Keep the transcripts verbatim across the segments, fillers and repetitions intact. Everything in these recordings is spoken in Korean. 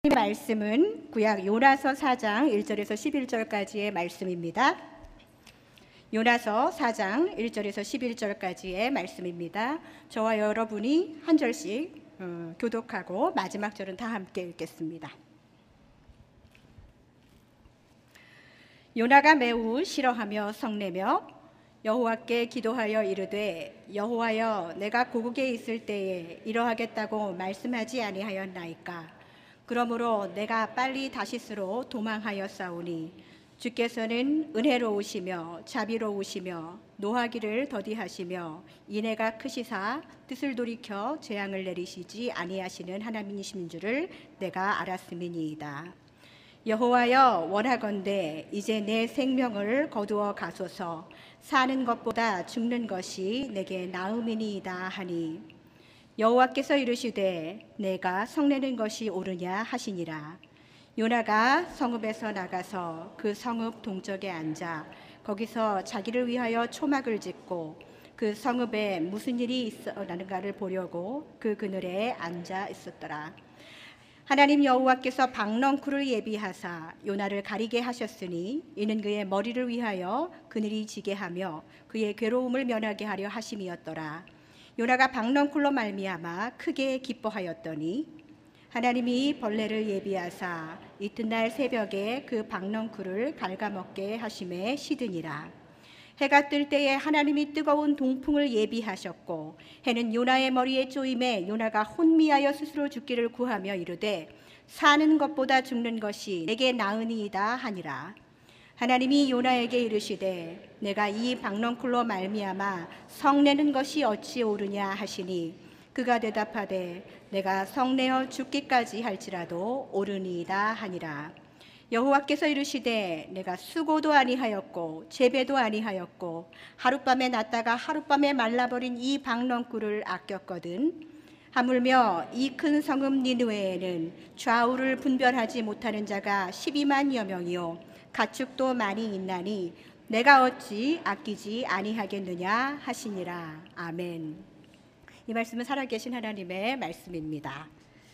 이 말씀은 구약 요나서 사 장 일 절에서 십일 절까지의 말씀입니다. 요나서 사 장 일 절에서 십일 절까지의 말씀입니다. 저와 여러분이 한 절씩 어, 교독하고 마지막 절은 다 함께 읽겠습니다. 요나가 매우 싫어하며 성내며 여호와께 기도하여 이르되 여호와여 내가 고국에 있을 때에 이러하겠다고 말씀하지 아니하였나이까. 그러므로 내가 빨리 다시스로 도망하였사오니 주께서는 은혜로우시며 자비로우시며 노하기를 더디하시며 인애가 크시사 뜻을 돌이켜 재앙을 내리시지 아니하시는 하나님이신 줄을 내가 알았음이니이다. 여호와여 원하건대 이제 내 생명을 거두어 가소서. 사는 것보다 죽는 것이 내게 나음이니이다 하니 여호와께서 이르시되 내가 성내는 것이 옳으냐 하시니라. 요나가 성읍에서 나가서 그 성읍 동쪽에 앉아 거기서 자기를 위하여 초막을 짓고 그 성읍에 무슨 일이 있어나는가를 보려고 그 그늘에 앉아 있었더라. 하나님 여호와께서 박넝쿨을 예비하사 요나를 가리게 하셨으니 이는 그의 머리를 위하여 그늘이 지게 하며 그의 괴로움을 면하게 하려 하심이었더라. 요나가 박넝쿨로 말미암아 크게 기뻐하였더니 하나님이 벌레를 예비하사 이튿날 새벽에 그 박넝쿨을 갉아먹게 하심에 시드니라. 해가 뜰 때에 하나님이 뜨거운 동풍을 예비하셨고 해는 요나의 머리에 쪼임에 요나가 혼미하여 스스로 죽기를 구하며 이르되 사는 것보다 죽는 것이 내게 나으니이다 하니라. 하나님이 요나에게 이르시되 내가 이 박넝쿨로 말미암아 성내는 것이 어찌 옳으냐 하시니 그가 대답하되 내가 성내어 죽기까지 할지라도 옳으니이다 하니라. 여호와께서 이르시되 내가 수고도 아니하였고 재배도 아니하였고 하룻밤에 났다가 하룻밤에 말라버린 이 박넝쿨을 아꼈거든. 하물며 이 큰 성읍 니느웨에는 좌우를 분별하지 못하는 자가 십이만여 명이요 가축도 많이 있나니 내가 어찌 아끼지 아니하겠느냐 하시니라. 아멘. 이 말씀은 살아계신 하나님의 말씀입니다.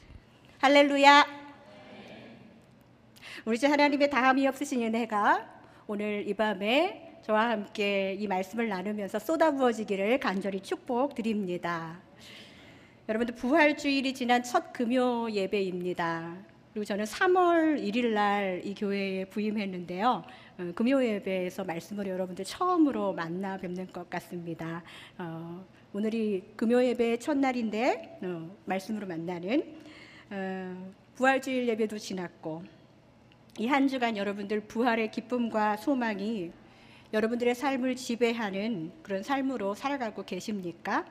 할렐루야. 우리 주 하나님의 다함이 없으신 은혜가 오늘 이 밤에 저와 함께 이 말씀을 나누면서 쏟아부어지기를 간절히 축복드립니다. 여러분들 부활주일이 지난 첫 금요 예배입니다. 그리고 저는 삼월 일일 날 이 교회에 부임했는데요. 어, 금요 예배에서 말씀을 여러분들 처음으로 만나 뵙는 것 같습니다. 어, 오늘이 금요 예배의 첫날인데 어, 말씀으로 만나는 어, 부활주일 예배도 지났고 이 한 주간 여러분들 부활의 기쁨과 소망이 여러분들의 삶을 지배하는 그런 삶으로 살아가고 계십니까?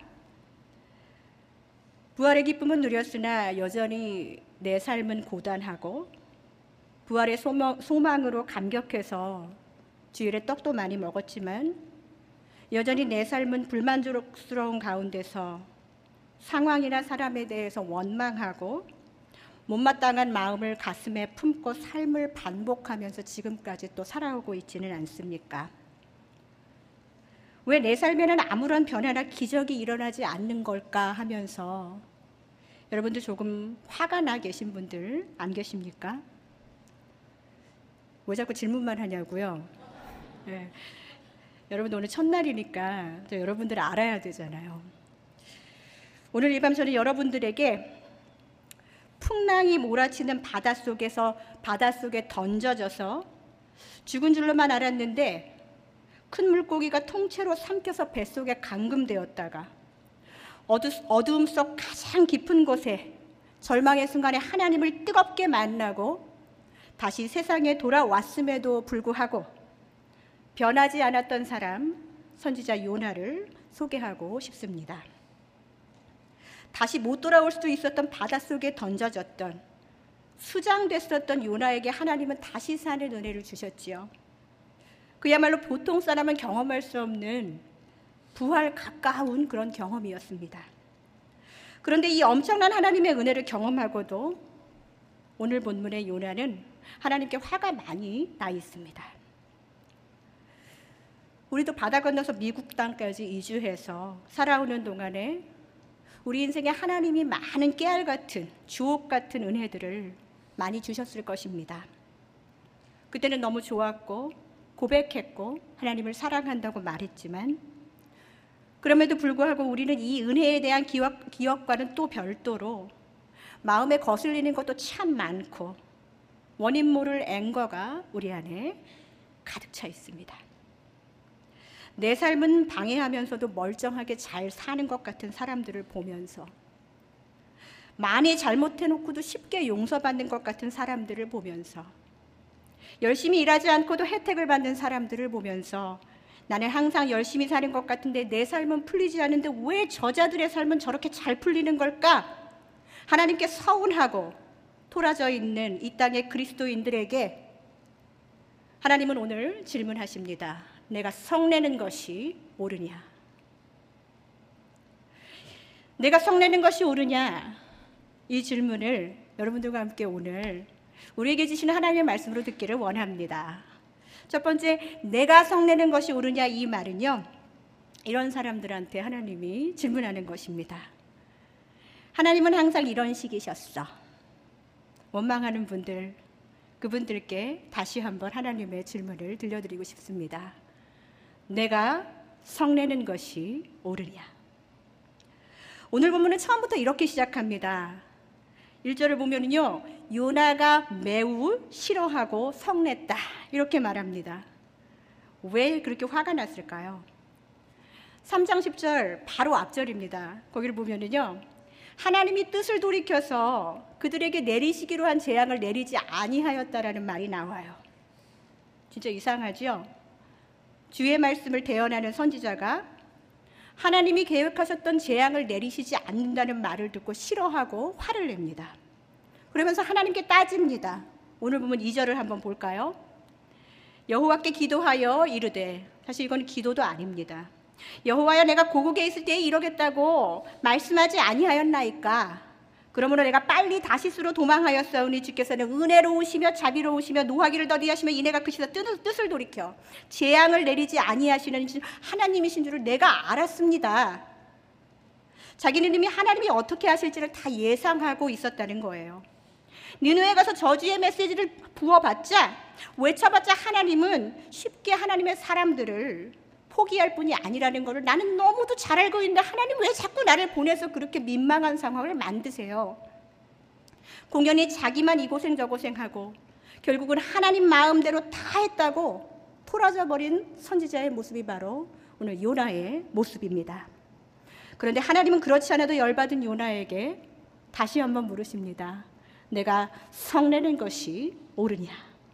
부활의 기쁨은 누렸으나 여전히 내 삶은 고단하고 부활의 소망, 소망으로 감격해서 주일에 떡도 많이 먹었지만 여전히 내 삶은 불만족스러운 가운데서 상황이나 사람에 대해서 원망하고 못마땅한 마음을 가슴에 품고 삶을 반복하면서 지금까지 또 살아오고 있지는 않습니까? 왜 내 삶에는 아무런 변화나 기적이 일어나지 않는 걸까 하면서 여러분들 조금 화가 나 계신 분들 안 계십니까? 왜 자꾸 질문만 하냐고요? 네. 여러분 오늘 첫날이니까 여러분들 알아야 되잖아요. 오늘 이 밤 저는 여러분들에게 풍랑이 몰아치는 바닷속에서 바닷속에 던져져서 죽은 줄로만 알았는데 큰 물고기가 통째로 삼켜서 뱃속에 감금되었다가 어두, 어두움 속 가장 깊은 곳에 절망의 순간에 하나님을 뜨겁게 만나고 다시 세상에 돌아왔음에도 불구하고 변하지 않았던 사람 선지자 요나를 소개하고 싶습니다. 다시 못 돌아올 수도 있었던 바닷속에 던져졌던 수장됐었던 요나에게 하나님은 다시 사는 은혜를 주셨지요. 그야말로 보통 사람은 경험할 수 없는 부활 가까운 그런 경험이었습니다. 그런데 이 엄청난 하나님의 은혜를 경험하고도 오늘 본문의 요나는 하나님께 화가 많이 나 있습니다. 우리도 바다 건너서 미국 땅까지 이주해서 살아오는 동안에 우리 인생에 하나님이 많은 깨알 같은 주옥 같은 은혜들을 많이 주셨을 것입니다. 그때는 너무 좋았고 고백했고 하나님을 사랑한다고 말했지만, 그럼에도 불구하고 우리는 이 은혜에 대한 기억, 기억과는 또 별도로 마음에 거슬리는 것도 참 많고 원인 모를 앵거가 우리 안에 가득 차 있습니다. 내 삶은 방해하면서도 멀쩡하게 잘 사는 것 같은 사람들을 보면서, 많이 잘못해놓고도 쉽게 용서받는 것 같은 사람들을 보면서, 열심히 일하지 않고도 혜택을 받는 사람들을 보면서 나는 항상 열심히 사는 것 같은데 내 삶은 풀리지 않는데 왜 저자들의 삶은 저렇게 잘 풀리는 걸까? 하나님께 서운하고 토라져 있는 이 땅의 그리스도인들에게 하나님은 오늘 질문하십니다. 내가 성내는 것이 옳으냐? 내가 성내는 것이 옳으냐? 이 질문을 여러분들과 함께 오늘 우리에게 주시는 하나님의 말씀으로 듣기를 원합니다. 첫 번째, 내가 성내는 것이 옳으냐, 이 말은요, 이런 사람들한테 하나님이 질문하는 것입니다. 하나님은 항상 이런 식이셨어. 원망하는 분들, 그분들께 다시 한번 하나님의 질문을 들려드리고 싶습니다. 내가 성내는 것이 옳으냐? 오늘 본문은 처음부터 이렇게 시작합니다. 일 절을 보면요, 요나가 매우 싫어하고 성냈다, 이렇게 말합니다. 왜 그렇게 화가 났을까요? 삼 장 십 절 바로 앞절입니다. 거기를 보면은요, 하나님이 뜻을 돌이켜서 그들에게 내리시기로 한 재앙을 내리지 아니하였다라는 말이 나와요. 진짜 이상하죠? 주의 말씀을 대언하는 선지자가 하나님이 계획하셨던 재앙을 내리시지 않는다는 말을 듣고 싫어하고 화를 냅니다. 그러면서 하나님께 따집니다. 오늘 보면 이 절을 한번 볼까요? 여호와께 기도하여 이르되, 사실 이건 기도도 아닙니다. 여호와여, 내가 고국에 있을 때에 이러겠다고 말씀하지 아니하였나이까? 그러므로 내가 빨리 다시스로 도망하였사오니 주께서는 은혜로우시며 자비로우시며 노하기를 더디하시며 이내가 크시다 뜻을 돌이켜 재앙을 내리지 아니하시는 하나님이신 줄을 내가 알았습니다. 자기는 이미 하나님이 어떻게 하실지를 다 예상하고 있었다는 거예요. 니느웨에 가서 저주의 메시지를 부어봤자, 외쳐봤자 하나님은 쉽게 하나님의 사람들을 포기할 뿐이 아니라는 것을 나는 너무도 잘 알고 있는데 하나님 왜 자꾸 나를 보내서 그렇게 민망한 상황을 만드세요? 공연히 자기만 이고생 저고생하고 결국은 하나님 마음대로 다 했다고 토라져 버린 선지자의 모습이 바로 오늘 요나의 모습입니다. 그런데 하나님은 그렇지 않아도 열받은 요나에게 다시 한번 물으십니다. 내가 성내는 것이 옳으냐?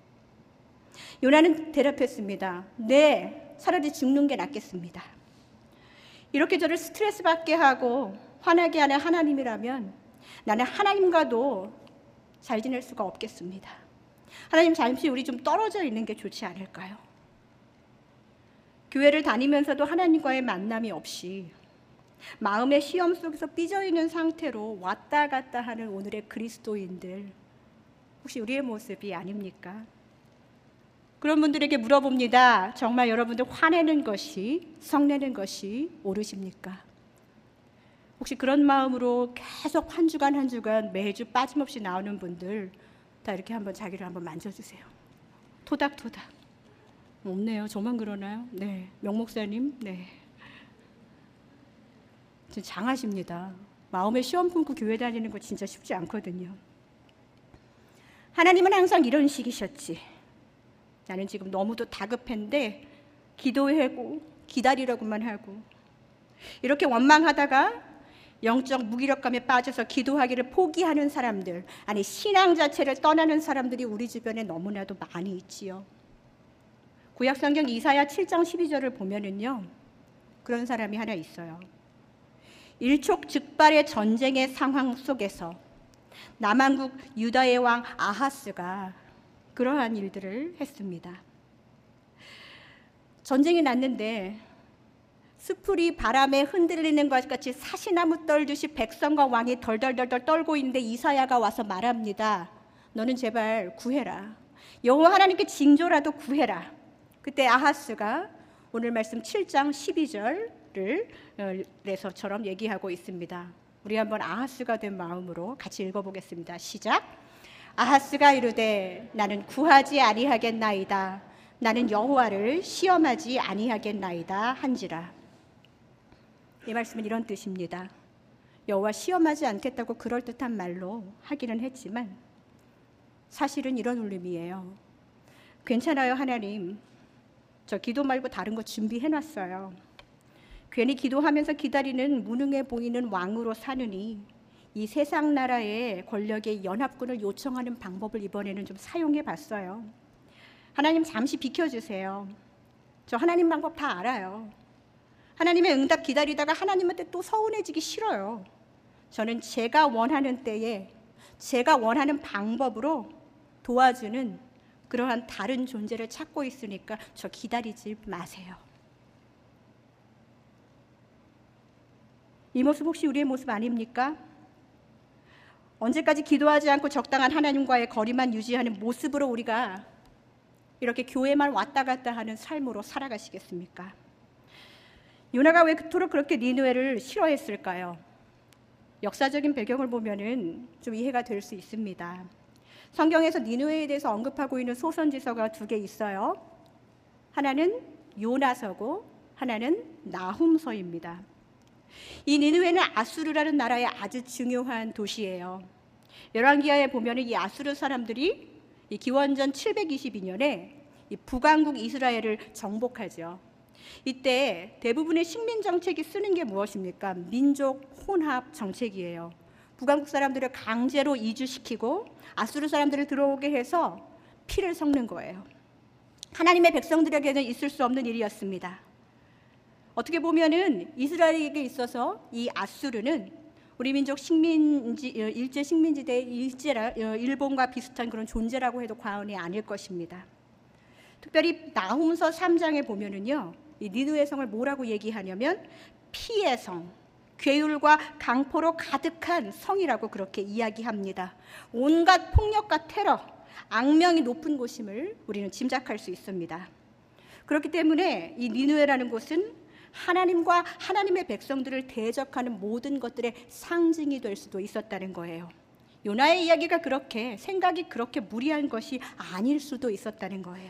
요나는 대답했습니다. 네, 차라리 죽는 게 낫겠습니다. 이렇게 저를 스트레스 받게 하고 화나게 하는 하나님이라면 나는 하나님과도 잘 지낼 수가 없겠습니다. 하나님, 잠시 우리 좀 떨어져 있는 게 좋지 않을까요? 교회를 다니면서도 하나님과의 만남이 없이 마음의 시험 속에서 삐져있는 상태로 왔다 갔다 하는 오늘의 그리스도인들, 혹시 우리의 모습이 아닙니까? 그런 분들에게 물어봅니다. 정말 여러분들 화내는 것이, 성내는 것이 옳으십니까? 혹시 그런 마음으로 계속 한 주간 한 주간 매주 빠짐없이 나오는 분들 다 이렇게 한번 자기를 한번 만져주세요. 토닥토닥. 없네요. 저만 그러나요? 네. 명 목사님, 네. 진짜 장하십니다. 마음에 시험 품고 교회 다니는 거 진짜 쉽지 않거든요. 하나님은 항상 이런 식이셨지. 나는 지금 너무도 다급한데 기도하고 기다리라고만 하고, 이렇게 원망하다가 영적 무기력감에 빠져서 기도하기를 포기하는 사람들, 아니 신앙 자체를 떠나는 사람들이 우리 주변에 너무나도 많이 있지요. 구약성경 이사야 칠 장 십이 절을 보면은요, 그런 사람이 하나 있어요. 일촉즉발의 전쟁의 상황 속에서 남한국 유다의 왕 아하스가 그러한 일들을 했습니다. 전쟁이 났는데 숯불이 바람에 흔들리는 것 같이 사시나무 떨듯이 백성과 왕이 덜덜덜덜 떨고 있는데 이사야가 와서 말합니다. 너는 제발 구해라. 여호와 하나님께 징조라도 구해라. 그때 아하스가 오늘 말씀 칠 장 십이 절을 레서처럼 얘기하고 있습니다. 우리 한번 아하스가 된 마음으로 같이 읽어보겠습니다. 시작. 아하스가 이르되 나는 구하지 아니하겠나이다. 나는 여호와를 시험하지 아니하겠나이다 한지라. 이 말씀은 이런 뜻입니다. 여호와 시험하지 않겠다고 그럴듯한 말로 하기는 했지만 사실은 이런 울림이에요. 괜찮아요 하나님, 저 기도 말고 다른 거 준비해놨어요. 괜히 기도하면서 기다리는 무능해 보이는 왕으로 사느니 이 세상 나라의 권력의 연합군을 요청하는 방법을 이번에는 좀 사용해 봤어요. 하나님 잠시 비켜주세요. 저 하나님 방법 다 알아요. 하나님의 응답 기다리다가 하나님한테 또 서운해지기 싫어요. 저는 제가 원하는 때에 제가 원하는 방법으로 도와주는 그러한 다른 존재를 찾고 있으니까 저 기다리지 마세요. 이 모습 혹시 우리의 모습 아닙니까? 언제까지 기도하지 않고 적당한 하나님과의 거리만 유지하는 모습으로 우리가 이렇게 교회만 왔다 갔다 하는 삶으로 살아가시겠습니까? 요나가 왜 그토록 그렇게 니느웨를 싫어했을까요? 역사적인 배경을 보면은 좀 이해가 될 수 있습니다. 성경에서 니느웨에 대해서 언급하고 있는 소선지서가 두 개 있어요. 하나는 요나서고 하나는 나훔서입니다. 이 니느웨는 아수르라는 나라의 아주 중요한 도시예요. 열왕기하에 보면은 이 아수르 사람들이 이 기원전 칠백이십이 년에 이 북왕국 이스라엘을 정복하죠. 이때 대부분의 식민 정책이 쓰는 게 무엇입니까? 민족 혼합 정책이에요. 북왕국 사람들을 강제로 이주시키고 아수르 사람들을 들어오게 해서 피를 섞는 거예요. 하나님의 백성들에게는 있을 수 없는 일이었습니다. 어떻게 보면은 이스라엘에게 있어서 이 아수르는 우리 민족 식민지 일제 식민지대의 일제라 일본과 비슷한 그런 존재라고 해도 과언이 아닐 것입니다. 특별히 나훔서 삼 장에 보면은요, 이 니느웨 성을 뭐라고 얘기하냐면 피의 성, 괴율과 강포로 가득한 성이라고 그렇게 이야기합니다. 온갖 폭력과 테러, 악명이 높은 곳임을 우리는 짐작할 수 있습니다. 그렇기 때문에 이 니느웨라는 곳은 하나님과 하나님의 백성들을 대적하는 모든 것들의 상징이 될 수도 있었다는 거예요. 요나의 이야기가 그렇게 생각이 그렇게 무리한 것이 아닐 수도 있었다는 거예요.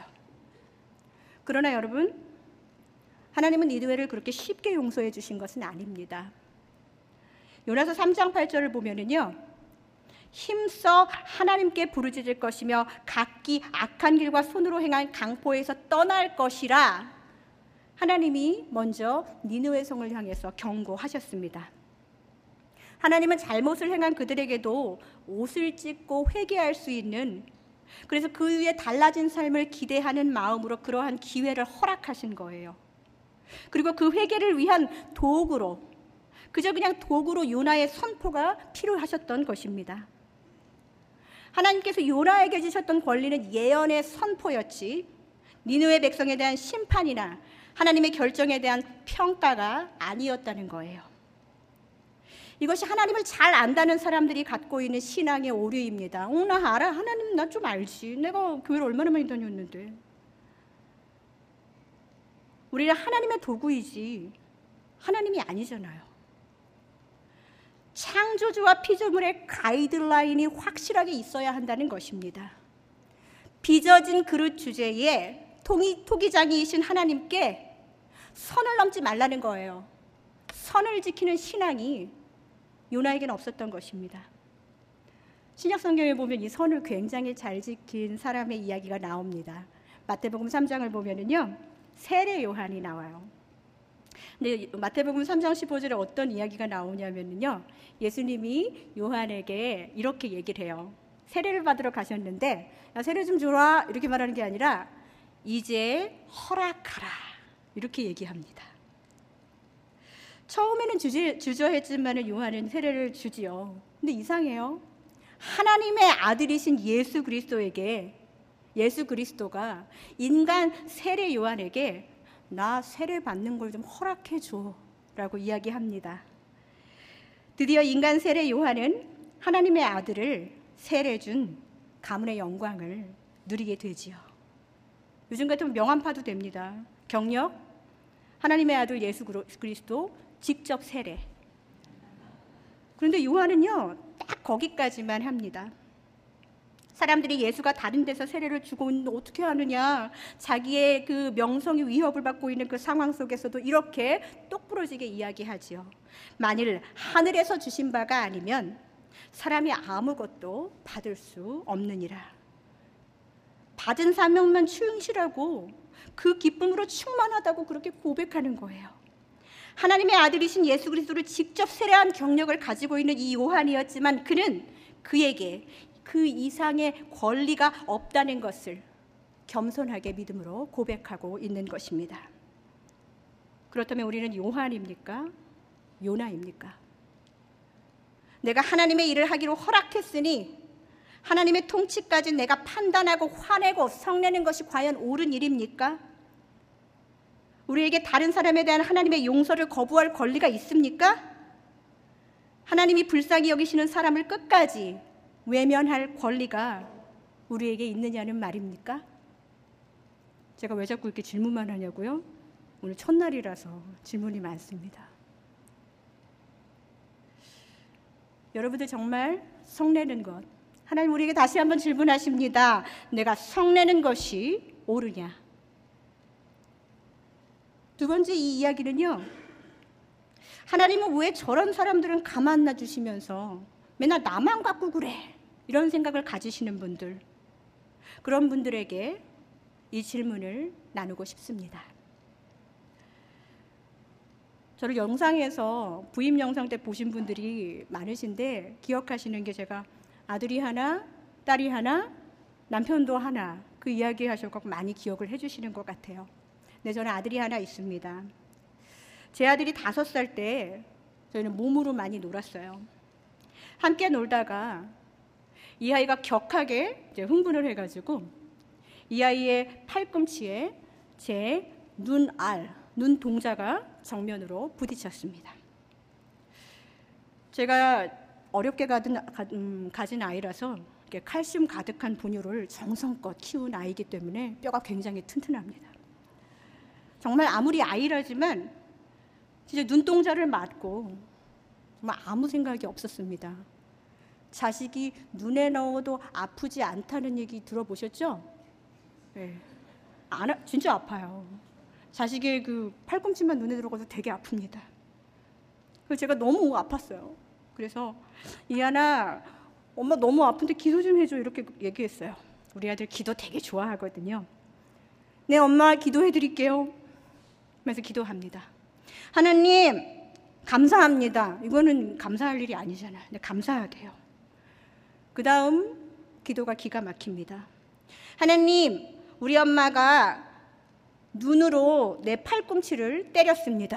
그러나 여러분, 하나님은 니느웨를 그렇게 쉽게 용서해 주신 것은 아닙니다. 요나서 삼 장 팔 절을 보면은요, 힘써 하나님께 부르짖을 것이며 각기 악한 길과 손으로 행한 강포에서 떠날 것이라 하나님이 먼저 니느웨 성을 향해서 경고하셨습니다. 하나님은 잘못을 행한 그들에게도 옷을 찢고 회개할 수 있는, 그래서 그 위에 달라진 삶을 기대하는 마음으로 그러한 기회를 허락하신 거예요. 그리고 그 회개를 위한 도구로, 그저 그냥 도구로 요나의 선포가 필요하셨던 것입니다. 하나님께서 요나에게 주셨던 권리는 예언의 선포였지 니느웨 백성에 대한 심판이나 하나님의 결정에 대한 평가가 아니었다는 거예요. 이것이 하나님을 잘 안다는 사람들이 갖고 있는 신앙의 오류입니다. 어, 나 알아. 하나님 나 좀 알지. 내가 교회를 얼마나 많이 다녔는데. 우리는 하나님의 도구이지 하나님이 아니잖아요. 창조주와 피조물의 가이드라인이 확실하게 있어야 한다는 것입니다. 빚어진 그릇 주제에 통이, 토기장이이신 하나님께 선을 넘지 말라는 거예요. 선을 지키는 신앙이 요나에게는 없었던 것입니다. 신약 성경에 보면 이 선을 굉장히 잘 지킨 사람의 이야기가 나옵니다. 마태복음 삼 장을 보면은요, 세례 요한이 나와요. 근데 마태복음 삼 장 십오 절에 어떤 이야기가 나오냐면요, 예수님이 요한에게 이렇게 얘기를 해요. 세례를 받으러 가셨는데, 야, 세례 좀 줘라 이렇게 말하는 게 아니라 이제 허락하라 이렇게 얘기합니다. 처음에는 주저, 주저했지만 요한은 세례를 주지요. 근데 이상해요. 하나님의 아들이신 예수 그리스도에게, 예수 그리스도가 인간 세례 요한에게 나 세례 받는 걸 좀 허락해 줘 라고 이야기합니다. 드디어 인간 세례 요한은 하나님의 아들을 세례 준 가문의 영광을 누리게 되지요. 요즘 같으면 명함파도 됩니다. 경력, 하나님의 아들 예수 그리스도 직접 세례. 그런데 요한은요, 딱 거기까지만 합니다. 사람들이 예수가 다른 데서 세례를 주고 있는데 어떻게 하느냐, 자기의 그 명성이 위협을 받고 있는 그 상황 속에서도 이렇게 똑부러지게 이야기하지요. 만일 하늘에서 주신 바가 아니면 사람이 아무것도 받을 수 없느니라. 받은 사명만 충실하고 그 기쁨으로 충만하다고 그렇게 고백하는 거예요. 하나님의 아들이신 예수 그리스도를 직접 세례한 경력을 가지고 있는 이 요한이었지만 그는 그에게 그 이상의 권리가 없다는 것을 겸손하게 믿음으로 고백하고 있는 것입니다. 그렇다면 우리는 요한입니까? 요나입니까? 내가 하나님의 일을 하기로 허락했으니 하나님의 통치까지 내가 판단하고 화내고 성내는 것이 과연 옳은 일입니까? 우리에게 다른 사람에 대한 하나님의 용서를 거부할 권리가 있습니까? 하나님이 불쌍히 여기시는 사람을 끝까지 외면할 권리가 우리에게 있느냐는 말입니까? 제가 왜 자꾸 이렇게 질문만 하냐고요? 오늘 첫날이라서 질문이 많습니다. 여러분들 정말 성내는 것, 하나님 우리에게 다시 한번 질문하십니다. 내가 성내는 것이 옳으냐? 두 번째 이 이야기는요, 하나님은 왜 저런 사람들은 가만 놔주시면서 맨날 나만 갖고 그래, 이런 생각을 가지시는 분들, 그런 분들에게 이 질문을 나누고 싶습니다. 저를 영상에서 부임 영상 때 보신 분들이 많으신데 기억하시는 게, 제가 아들이 하나, 딸이 하나, 남편도 하나, 그 이야기 하셨고 많이 기억을 해주시는 것 같아요. 네, 저는 아들이 하나 있습니다. 제 아들이 다섯 살 때 저희는 몸으로 많이 놀았어요. 함께 놀다가 이 아이가 격하게 이제 흥분을 해가지고 이 아이의 팔꿈치에 제 눈알, 눈동자가 정면으로 부딪혔습니다. 제가 어렵게 가진, 음, 가진 아이라서 칼슘 가득한 분유를 정성껏 키운 아이이기 때문에 뼈가 굉장히 튼튼합니다. 정말 아무리 아이라지만 진짜 눈동자를 맞고 정말 아무 생각이 없었습니다. 자식이 눈에 넣어도 아프지 않다는 얘기 들어보셨죠? 네. 안, 진짜 아파요. 자식의 그 팔꿈치만 눈에 들어가서 되게 아픕니다. 그래서 제가 너무 아팠어요. 그래서 이하나, 엄마 너무 아픈데 기도 좀 해줘, 이렇게 얘기했어요. 우리 아들 기도 되게 좋아하거든요. 네, 엄마 기도해 드릴게요. 그래서 기도합니다. 하나님 감사합니다. 이거는 감사할 일이 아니잖아요. 근데 감사하대요. 그 다음 기도가 기가 막힙니다. 하나님, 우리 엄마가 눈으로 내 팔꿈치를 때렸습니다.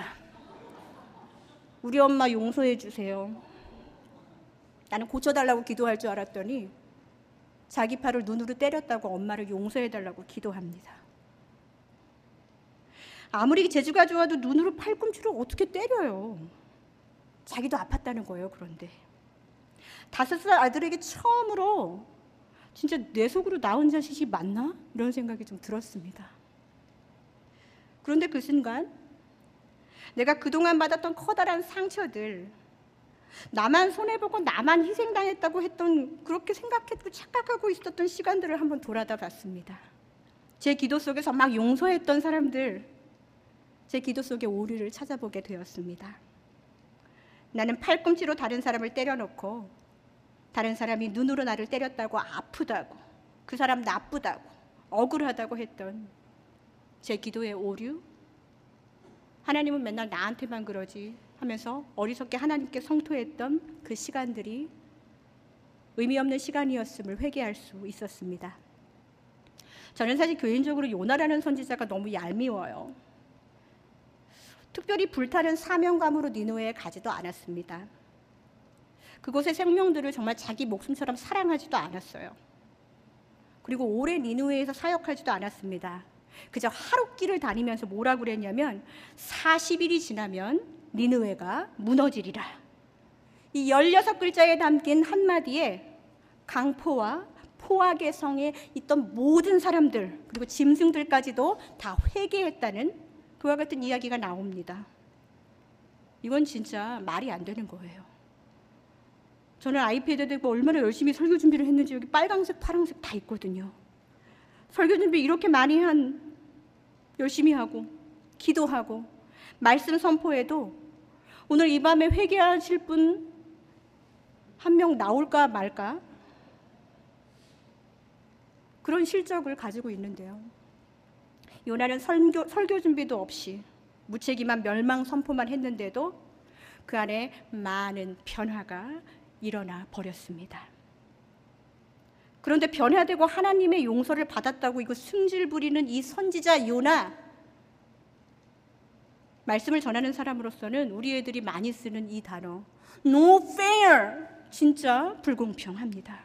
우리 엄마 용서해 주세요. 나는 고쳐달라고 기도할 줄 알았더니 자기 팔을 눈으로 때렸다고 엄마를 용서해 달라고 기도합니다. 아무리 재주가 좋아도 눈으로 팔꿈치를 어떻게 때려요? 자기도 아팠다는 거예요. 그런데 다섯 살 아들에게 처음으로 진짜 내 속으로 낳은 자식이 맞나? 이런 생각이 좀 들었습니다. 그런데 그 순간 내가 그동안 받았던 커다란 상처들, 나만 손해보고 나만 희생당했다고 했던, 그렇게 생각했고 착각하고 있었던 시간들을 한번 돌아다 봤습니다. 제 기도 속에서 막 용서했던 사람들, 제 기도 속의 오류를 찾아보게 되었습니다. 나는 팔꿈치로 다른 사람을 때려놓고 다른 사람이 눈으로 나를 때렸다고 아프다고, 그 사람 나쁘다고, 억울하다고 했던 제 기도의 오류, 하나님은 맨날 나한테만 그러지 하면서 어리석게 하나님께 성토했던 그 시간들이 의미 없는 시간이었음을 회개할 수 있었습니다. 저는 사실 개인적으로 요나라는 선지자가 너무 얄미워요. 특별히 불타는 사명감으로 니느웨에 가지도 않았습니다. 그곳의 생명들을 정말 자기 목숨처럼 사랑하지도 않았어요. 그리고 오래 니느웨에서 사역하지도 않았습니다. 그저 하룻길을 다니면서 뭐라 그랬냐면 사십 일이 지나면 니느웨가 무너지리라. 이 열여섯 글자에 담긴 한마디에 강포와 포악의 성에 있던 모든 사람들, 그리고 짐승들까지도 다 회개했다는 그와 같은 이야기가 나옵니다. 이건 진짜 말이 안 되는 거예요. 저는 아이패드 들고 얼마나 열심히 설교 준비를 했는지 여기 빨강색, 파란색 다 있거든요. 설교 준비 이렇게 많이 한 열심히 하고 기도하고 말씀 선포해도 오늘 이 밤에 회개하실 분 한 명 나올까 말까 그런 실적을 가지고 있는데요. 요나는 설교, 설교 준비도 없이 무책임한 멸망 선포만 했는데도 그 안에 많은 변화가 일어나 버렸습니다. 그런데 변화되고 하나님의 용서를 받았다고 이거 승질 부리는 이 선지자 요나, 말씀을 전하는 사람으로서는 우리 애들이 많이 쓰는 이 단어 No fair, 진짜 불공평합니다.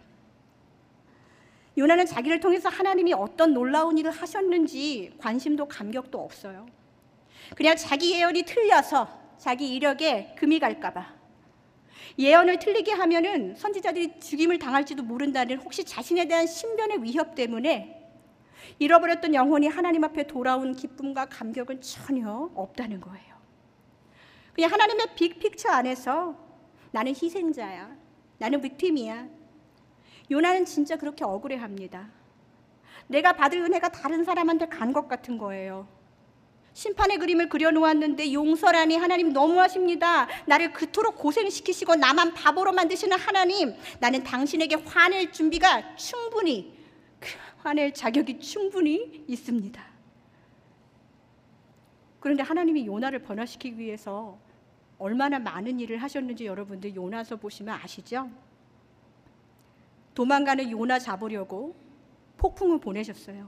요나는 자기를 통해서 하나님이 어떤 놀라운 일을 하셨는지 관심도 감격도 없어요. 그냥 자기 예언이 틀려서 자기 이력에 금이 갈까 봐, 예언을 틀리게 하면은 선지자들이 죽임을 당할지도 모른다는 혹시 자신에 대한 신변의 위협 때문에 잃어버렸던 영혼이 하나님 앞에 돌아온 기쁨과 감격은 전혀 없다는 거예요. 그냥 하나님의 빅픽처 안에서 나는 희생자야, 나는 빅팀이야. 요나는 진짜 그렇게 억울해합니다. 내가 받을 은혜가 다른 사람한테 간 것 같은 거예요. 심판의 그림을 그려놓았는데 용서라니 하나님 너무하십니다. 나를 그토록 고생시키시고 나만 바보로 만드시는 하나님, 나는 당신에게 화낼 준비가 충분히, 화낼 자격이 충분히 있습니다. 그런데 하나님이 요나를 변화시키기 위해서 얼마나 많은 일을 하셨는지 여러분들 요나서 보시면 아시죠? 도망가는 요나 잡으려고 폭풍을 보내셨어요.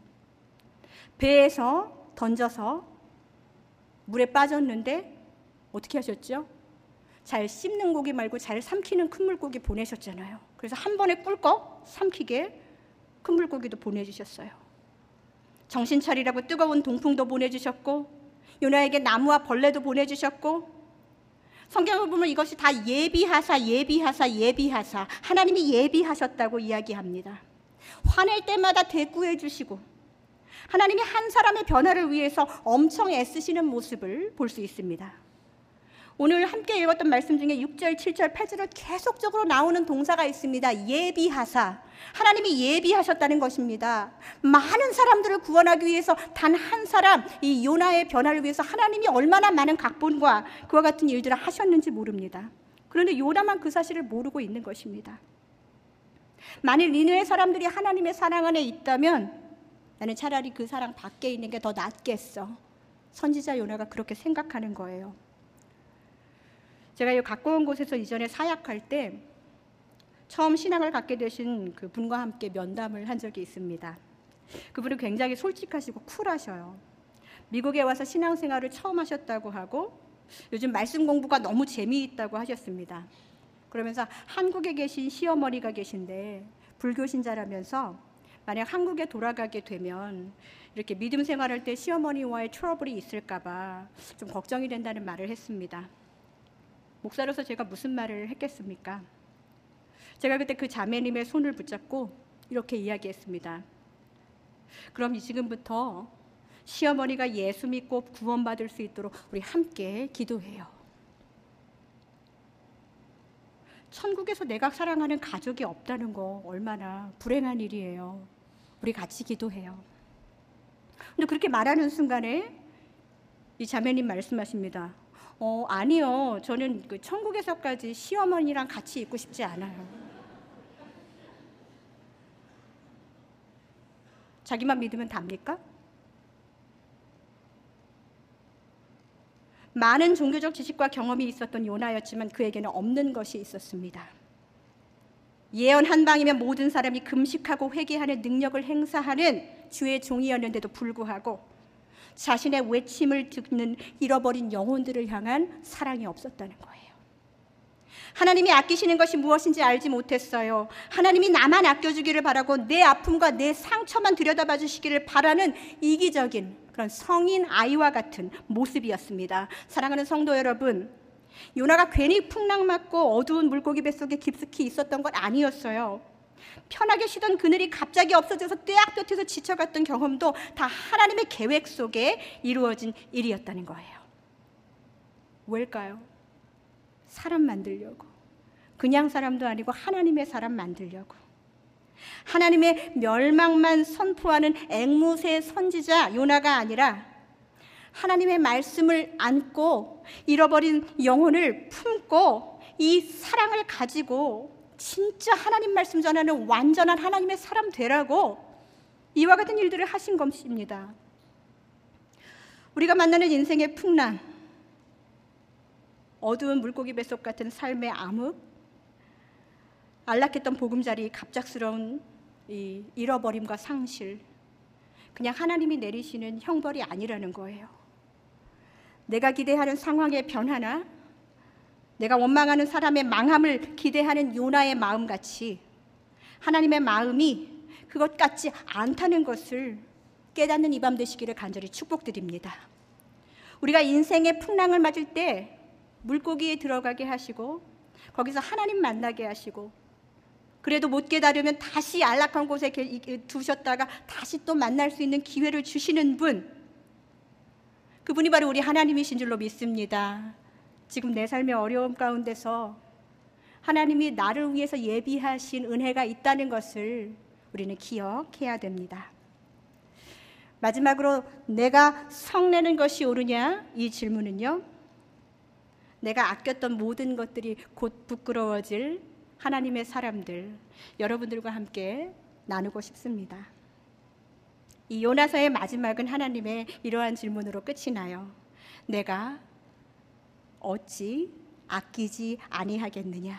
배에서 던져서 물에 빠졌는데 어떻게 하셨죠? 잘 씹는 고기 말고 잘 삼키는 큰 물고기 보내셨잖아요. 그래서 한 번에 꿀꺽 삼키게 큰 물고기도 보내주셨어요. 정신 차리라고 뜨거운 동풍도 보내주셨고 요나에게 나무와 벌레도 보내주셨고, 성경을 보면 이것이 다 예비하사 예비하사 예비하사 하나님이 예비하셨다고 이야기합니다. 화낼 때마다 대꾸해 주시고 하나님이 한 사람의 변화를 위해서 엄청 애쓰시는 모습을 볼 수 있습니다. 오늘 함께 읽었던 말씀 중에 육 절, 칠 절, 팔 절을 계속적으로 나오는 동사가 있습니다. 예비하사, 하나님이 예비하셨다는 것입니다. 많은 사람들을 구원하기 위해서 단 한 사람, 이 요나의 변화를 위해서 하나님이 얼마나 많은 각본과 그와 같은 일들을 하셨는지 모릅니다. 그런데 요나만 그 사실을 모르고 있는 것입니다. 만일 니느웨 사람들이 하나님의 사랑 안에 있다면 나는 차라리 그 사랑 밖에 있는 게 더 낫겠어. 선지자 요나가 그렇게 생각하는 거예요. 제가 이 가까운 곳에서 이전에 사역할 때 처음 신앙을 갖게 되신 그 분과 함께 면담을 한 적이 있습니다. 그분은 굉장히 솔직하시고 쿨하셔요. 미국에 와서 신앙생활을 처음 하셨다고 하고 요즘 말씀 공부가 너무 재미있다고 하셨습니다. 그러면서 한국에 계신 시어머니가 계신데 불교 신자라면서 만약 한국에 돌아가게 되면 이렇게 믿음 생활할 때 시어머니와의 트러블이 있을까 봐 좀 걱정이 된다는 말을 했습니다. 목사로서 제가 무슨 말을 했겠습니까? 제가 그때 그 자매님의 손을 붙잡고 이렇게 이야기했습니다. 그럼 지금부터 시어머니가 예수 믿고 구원받을 수 있도록 우리 함께 기도해요. 천국에서 내가 사랑하는 가족이 없다는 거 얼마나 불행한 일이에요. 우리 같이 기도해요. 근데 그렇게 말하는 순간에 이 자매님 말씀하십니다. 어, 아니요. 저는 그 천국에서까지 시어머니랑 같이 있고 싶지 않아요. 자기만 믿으면 답니까? 많은 종교적 지식과 경험이 있었던 요나였지만 그에게는 없는 것이 있었습니다. 예언 한 방이면 모든 사람이 금식하고 회개하는 능력을 행사하는 주의 종이었는데도 불구하고 자신의 외침을 듣는 잃어버린 영혼들을 향한 사랑이 없었다는 거예요. 하나님이 아끼시는 것이 무엇인지 알지 못했어요. 하나님이 나만 아껴주기를 바라고 내 아픔과 내 상처만 들여다봐 주시기를 바라는 이기적인 그런 성인 아이와 같은 모습이었습니다. 사랑하는 성도 여러분, 요나가 괜히 풍랑 맞고 어두운 물고기 뱃속에 깊숙이 있었던 건 아니었어요. 편하게 쉬던 그늘이 갑자기 없어져서 떼약볕에서 지쳐갔던 경험도 다 하나님의 계획 속에 이루어진 일이었다는 거예요. 왜일까요? 사람 만들려고, 그냥 사람도 아니고 하나님의 사람 만들려고, 하나님의 멸망만 선포하는 앵무새 선지자 요나가 아니라 하나님의 말씀을 안고 잃어버린 영혼을 품고 이 사랑을 가지고 진짜 하나님 말씀 전하는 완전한 하나님의 사람 되라고 이와 같은 일들을 하신 것입니다. 우리가 만나는 인생의 풍랑, 어두운 물고기 뱃속 같은 삶의 암흑, 안락했던 보금자리 갑작스러운 이 잃어버림과 상실, 그냥 하나님이 내리시는 형벌이 아니라는 거예요. 내가 기대하는 상황의 변화나 내가 원망하는 사람의 망함을 기대하는 요나의 마음같이 하나님의 마음이 그것 같지 않다는 것을 깨닫는 이 밤 되시기를 간절히 축복드립니다. 우리가 인생의 풍랑을 맞을 때 물고기에 들어가게 하시고 거기서 하나님 만나게 하시고, 그래도 못 깨달으면 다시 안락한 곳에 두셨다가 다시 또 만날 수 있는 기회를 주시는 분, 그분이 바로 우리 하나님이신 줄로 믿습니다. 지금 내 삶의 어려움 가운데서 하나님이 나를 위해서 예비하신 은혜가 있다는 것을 우리는 기억해야 됩니다. 마지막으로 내가 성내는 것이 옳으냐? 이 질문은요, 내가 아꼈던 모든 것들이 곧 부끄러워질 하나님의 사람들, 여러분들과 함께 나누고 싶습니다. 이 요나서의 마지막은 하나님의 이러한 질문으로 끝이 나요. 내가 어찌 아끼지 아니하겠느냐?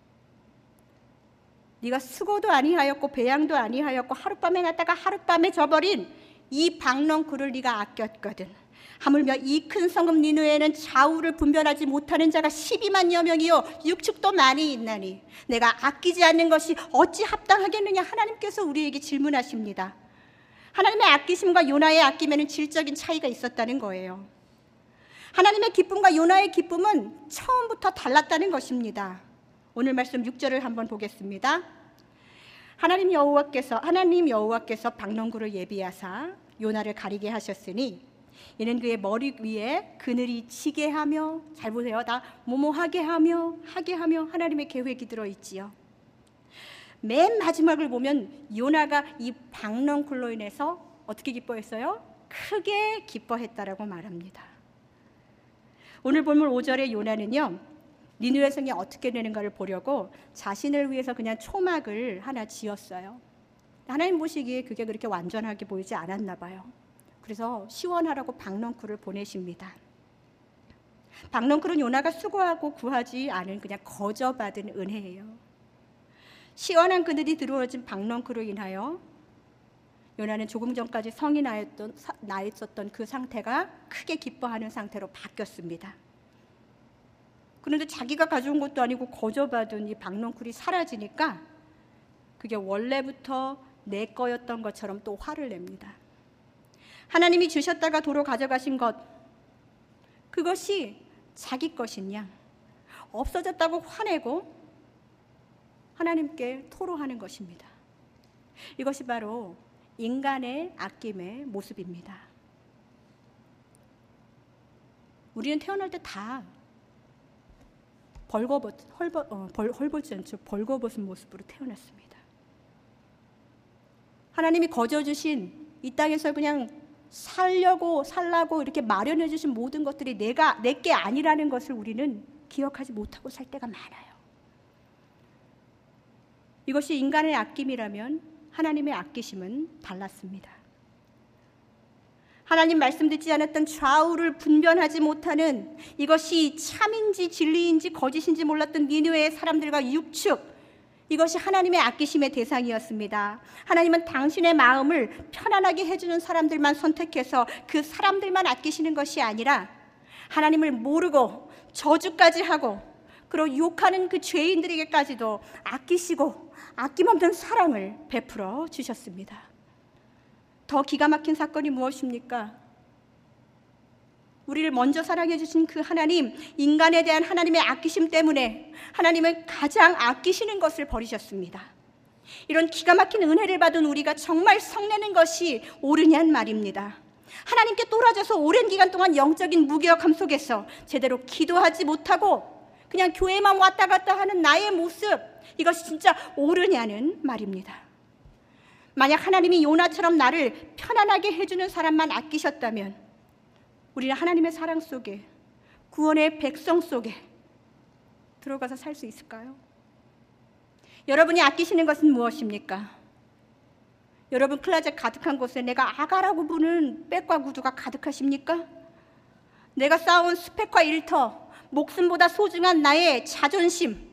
네가 수고도 아니하였고 배양도 아니하였고 하룻밤에 갔다가 하룻밤에 져버린 이 박넝쿨을 네가 아꼈거든. 하물며 이 큰 성읍 니느웨에는 좌우를 분별하지 못하는 자가 십이만여 명이요 육축도 많이 있나니 내가 아끼지 않는 것이 어찌 합당하겠느냐? 하나님께서 우리에게 질문하십니다. 하나님의 아끼심과 요나의 아낌에는 질적인 차이가 있었다는 거예요. 하나님의 기쁨과 요나의 기쁨은 처음부터 달랐다는 것입니다. 오늘 말씀 육 절을 한번 보겠습니다. 하나님 여호와께서 하나님 여호와께서 박넝쿨을 예비하사 요나를 가리게 하셨으니 이는 그의 머리 위에 그늘이 지게 하며, 잘 보세요, 다 뭐뭐하게 하며 하게 하며 하나님의 계획이 들어있지요. 맨 마지막을 보면 요나가 이 박넝쿨로 인해서 어떻게 기뻐했어요? 크게 기뻐했다라고 말합니다. 오늘 본문 오 절의 요나는요, 니느웨 성이 어떻게 되는가를 보려고 자신을 위해서 그냥 초막을 하나 지었어요. 하나님 보시기에 그게 그렇게 완전하게 보이지 않았나 봐요. 그래서 시원하라고 박넝쿨을 보내십니다. 박넝쿨은 요나가 수고하고 구하지 않은 그냥 거저받은 은혜예요. 시원한 그늘이 들어오진 박넝쿨로 인하여 요나는 조금 전까지 성이 나였던, 나 있었던 그 상태가 크게 기뻐하는 상태로 바뀌었습니다. 그런데 자기가 가져온 것도 아니고 거저받은 이 박넝쿨이 사라지니까 그게 원래부터 내 거였던 것처럼 또 화를 냅니다. 하나님이 주셨다가 도로 가져가신 것, 그것이 자기 것이냐? 없어졌다고 화내고 하나님께 토로하는 것입니다. 이것이 바로 인간의 아낌의 모습입니다. 우리는 태어날 때 다 벌거벗, 헐벗, 어, 벌, 헐벗지 않죠. 벌거벗은 모습으로 태어났습니다. 하나님이 거저주신 이 땅에서 그냥 살려고 살라고 이렇게 마련해 주신 모든 것들이 내가 내게 아니라는 것을 우리는 기억하지 못하고 살 때가 많아요. 이것이 인간의 아낌이라면 하나님의 아끼심은 달랐습니다. 하나님 말씀 듣지 않았던 좌우를 분별하지 못하는, 이것이 참인지 진리인지 거짓인지 몰랐던 니느웨의 사람들과 육축, 이것이 하나님의 아끼심의 대상이었습니다. 하나님은 당신의 마음을 편안하게 해주는 사람들만 선택해서 그 사람들만 아끼시는 것이 아니라 하나님을 모르고 저주까지 하고 그리고 욕하는 그 죄인들에게까지도 아끼시고 아낌없는 사랑을 베풀어 주셨습니다. 더 기가 막힌 사건이 무엇입니까? 우리를 먼저 사랑해 주신 그 하나님, 인간에 대한 하나님의 아끼심 때문에 하나님은 가장 아끼시는 것을 버리셨습니다. 이런 기가 막힌 은혜를 받은 우리가 정말 성내는 것이 옳으냔 말입니다. 하나님께 떨어져서 오랜 기간 동안 영적인 무기력함 속에서 제대로 기도하지 못하고 그냥 교회만 왔다 갔다 하는 나의 모습, 이것이 진짜 옳으냐는 말입니다. 만약 하나님이 요나처럼 나를 편안하게 해주는 사람만 아끼셨다면 우리는 하나님의 사랑 속에, 구원의 백성 속에 들어가서 살 수 있을까요? 여러분이 아끼시는 것은 무엇입니까? 여러분 클로젯 가득한 곳에 내가 아가라고 부르는 백과 구두가 가득하십니까? 내가 쌓아온 스펙과 일터, 목숨보다 소중한 나의 자존심,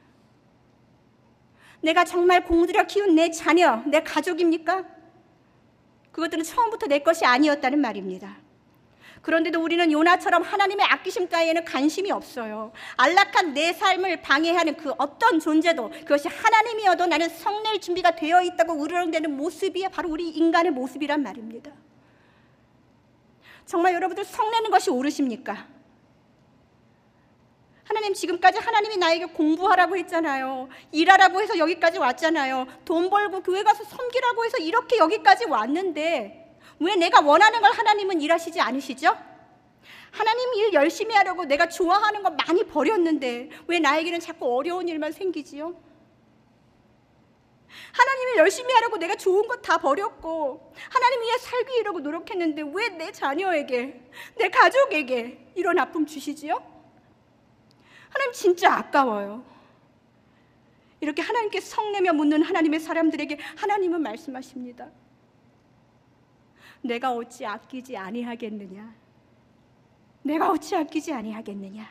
내가 정말 공들여 키운 내 자녀, 내 가족입니까? 그것들은 처음부터 내 것이 아니었다는 말입니다. 그런데도 우리는 요나처럼 하나님의 아끼심 따위에는 관심이 없어요. 안락한 내 삶을 방해하는 그 어떤 존재도, 그것이 하나님이어도 나는 성낼 준비가 되어 있다고 으르렁대는 모습이 바로 우리 인간의 모습이란 말입니다. 정말 여러분들 성내는 것이 옳으십니까? 하나님, 지금까지 하나님이 나에게 공부하라고 했잖아요. 일하라고 해서 여기까지 왔잖아요. 돈 벌고 교회 가서 섬기라고 해서 이렇게 여기까지 왔는데 왜 내가 원하는 걸 하나님은 일하시지 않으시죠? 하나님 일 열심히 하려고 내가 좋아하는 거 많이 버렸는데 왜 나에게는 자꾸 어려운 일만 생기지요? 하나님 일 열심히 하려고 내가 좋은 것 다 버렸고 하나님 위해 살기 위해서 노력했는데 왜 내 자녀에게, 내 가족에게 이런 아픔 주시지요? 하나님 진짜 아까워요. 이렇게 하나님께 성내며 묻는 하나님의 사람들에게 하나님은 말씀하십니다. 내가 어찌 아끼지 아니하겠느냐? 내가 어찌 아끼지 아니하겠느냐?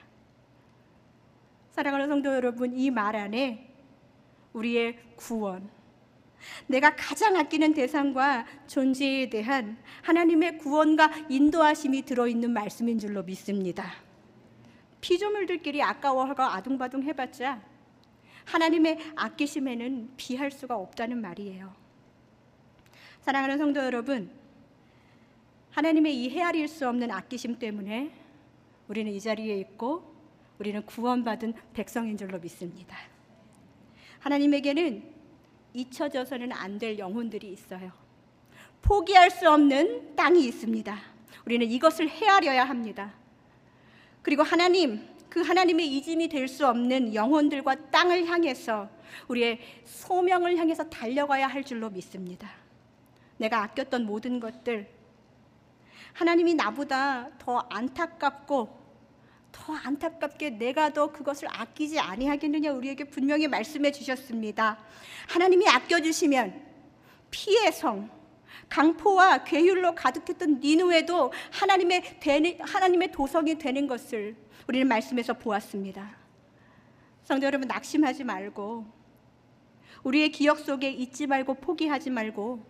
사랑하는 성도 여러분, 이 말 안에 우리의 구원, 내가 가장 아끼는 대상과 존재에 대한 하나님의 구원과 인도하심이 들어있는 말씀인 줄로 믿습니다. 피조물들끼리 아까워하고 아둥바둥 해봤자 하나님의 아끼심에는 비할 수가 없다는 말이에요. 사랑하는 성도 여러분, 하나님의 이 헤아릴 수 없는 아끼심 때문에 우리는 이 자리에 있고 우리는 구원받은 백성인 줄로 믿습니다. 하나님에게는 잊혀져서는 안 될 영혼들이 있어요. 포기할 수 없는 땅이 있습니다. 우리는 이것을 헤아려야 합니다. 그리고 하나님, 그 하나님의 이짐이 될 수 없는 영혼들과 땅을 향해서 우리의 소명을 향해서 달려가야 할 줄로 믿습니다. 내가 아꼈던 모든 것들, 하나님이 나보다 더 안타깝고 더 안타깝게 내가 더 그것을 아끼지 아니하겠느냐 우리에게 분명히 말씀해 주셨습니다. 하나님이 아껴주시면 피의 성, 강포와 괴율로 가득했던 니느웨도 하나님의, 되는, 하나님의 도성이 되는 것을 우리는 말씀에서 보았습니다. 성도 여러분, 낙심하지 말고 우리의 기억 속에 잊지 말고 포기하지 말고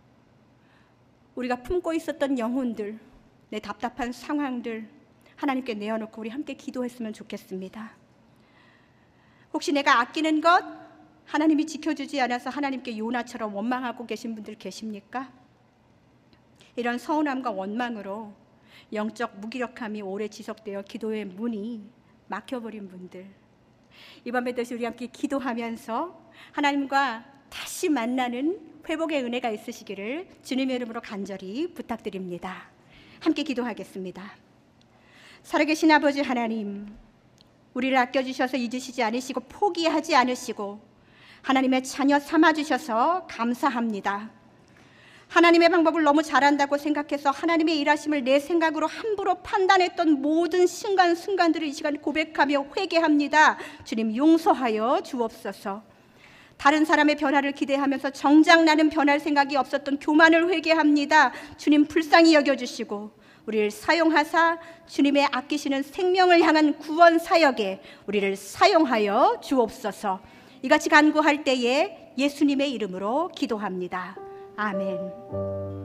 우리가 품고 있었던 영혼들, 내 답답한 상황들 하나님께 내어놓고 우리 함께 기도했으면 좋겠습니다. 혹시 내가 아끼는 것 하나님이 지켜주지 않아서 하나님께 요나처럼 원망하고 계신 분들 계십니까? 이런 서운함과 원망으로 영적 무기력함이 오래 지속되어 기도의 문이 막혀버린 분들, 이 밤에 다시 우리 함께 기도하면서 하나님과 다시 만나는 회복의 은혜가 있으시기를 주님의 이름으로 간절히 부탁드립니다. 함께 기도하겠습니다. 살아계신 아버지 하나님, 우리를 아껴주셔서 잊으시지 않으시고 포기하지 않으시고 하나님의 자녀 삼아주셔서 감사합니다. 하나님의 방법을 너무 잘한다고 생각해서 하나님의 일하심을 내 생각으로 함부로 판단했던 모든 순간순간들을 이 시간 고백하며 회개합니다. 주님 용서하여 주옵소서. 다른 사람의 변화를 기대하면서 정작 나는 변할 생각이 없었던 교만을 회개합니다. 주님 불쌍히 여겨주시고 우리를 사용하사 주님의 아끼시는 생명을 향한 구원 사역에 우리를 사용하여 주옵소서. 이같이 간구할 때에 예수님의 이름으로 기도합니다. 아멘.